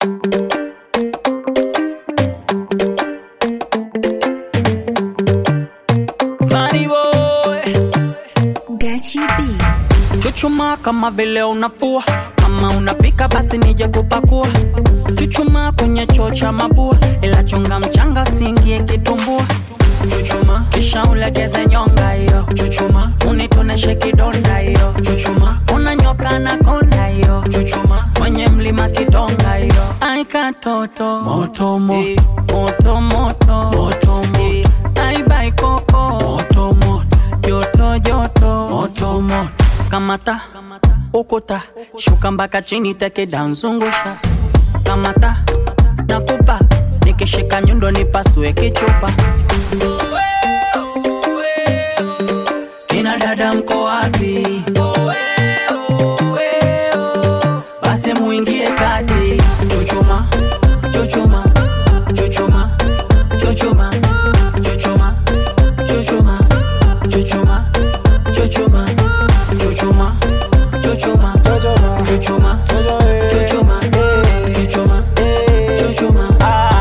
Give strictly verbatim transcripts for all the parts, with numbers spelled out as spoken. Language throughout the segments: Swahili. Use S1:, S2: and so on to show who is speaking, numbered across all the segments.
S1: Chuchuma kama vile unafua, kama unapika basi nije kupakua. Chuchuma kwenye choo cha mabua, ila chonga mchanga siingie kitumbua. Chuchuma kisha ulegeze nyonga hiyo. Chuchuma unitoneshe kidonda hiyo. Chuchuma unanyoka na konda hiyo. Chuchuma kwenye mlima kidonga hiyo. Ai katoto moto mo e, moto moto moto mo e, ai bai koko moto mo joto joto moto mo. Kamata, ukuta, shuka mpaka chini teke danzungusha. Kamata, nakupa, nikishika nyundo nipasue kichupa. Kina dada mko wapi? Basi muingie kati. Chuchuma, chuchuma, chuchuma, chuchuma, chuchuma, chuchuma, chuchuma, chuchuma. Chuchuma, chuchuma, chuchuma, chuchuma, chuchuma, chuchuma, chuchuma,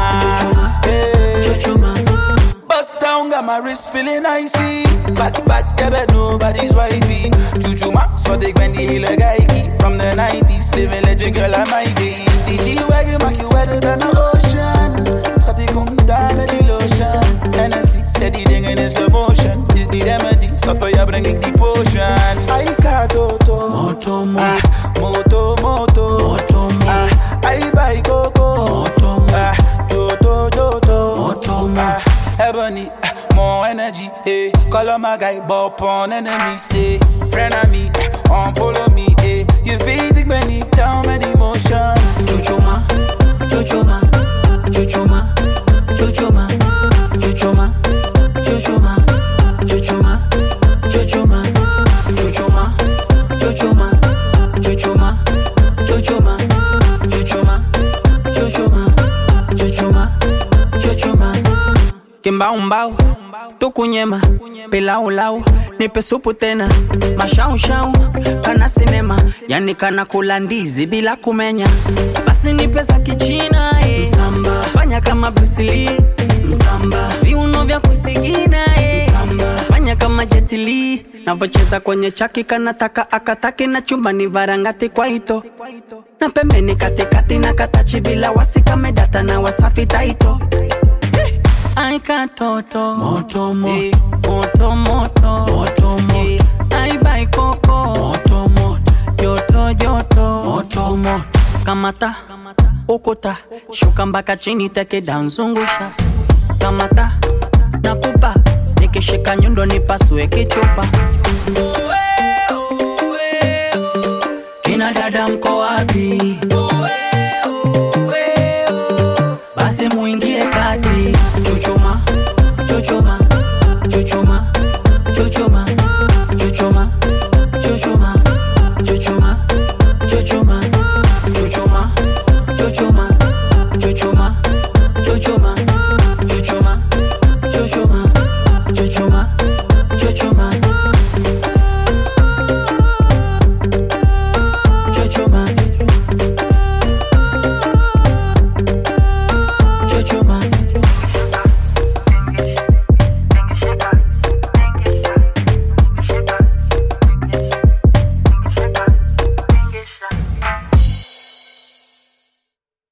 S1: chuchuma.
S2: Bust down, got my wrist feeling icy. Bad, bad, yeah, but nobody's wifey. Chuchuma, so they when the hill a guy from the nineties, living legend, girl, I might be. The G-Wagon make you wetter than the ocean. So they come down with the lotion. Hennessy said the thing in slow motion. Is the remedy, so for you bring it the potion. I got toto,
S1: moto mo,
S2: ah, moto moto,
S1: moto mo,
S2: ah, I buy coco,
S1: moto mo,
S2: ah, joto joto,
S1: moto mo,
S2: ah, ebony, ah, more energy, hey. Call on my guy, bop on enemy, say, friend of me, on follow me, hey. You feel the money down with emotion.
S1: Chuchuma, chuchuma, chuchuma, chuchuma, chuchuma, chuchuma, chuchuma, chuchuma, chuchuma, chuchuma, chuchuma, chuchuma, chuchuma, chuchuma, chuchuma, chuchuma. Kimbao mbao, tukunyema, pilau lau, nipe supu tena, mashau shau, kana sinema, yani kana kula ndizi bila kumenya. Basi nipe za kichina, eh. Msamba, fanya kama Bruce Lee. Msamba, viuno vya kusigina, eh. Msamba, fanya kama Jet Li. Navocheza kwenye chaki kanataka akataki na chumba ni varangati kwa hito. Na pembeni katikati na katachi bila wasika medata na wasafi taito. Ai katoto moto mo e, moto moto moto mo e, ai bai koko moto mo joto joto moto mo. Kamata, ukuta, shuka mpaka chini teke danzungusha. Kamata, nakupa, nikishika nyundo nipasue kichupa. Kina dada mko wapi? Basi muingie kati. Chuchuma, chuchuma,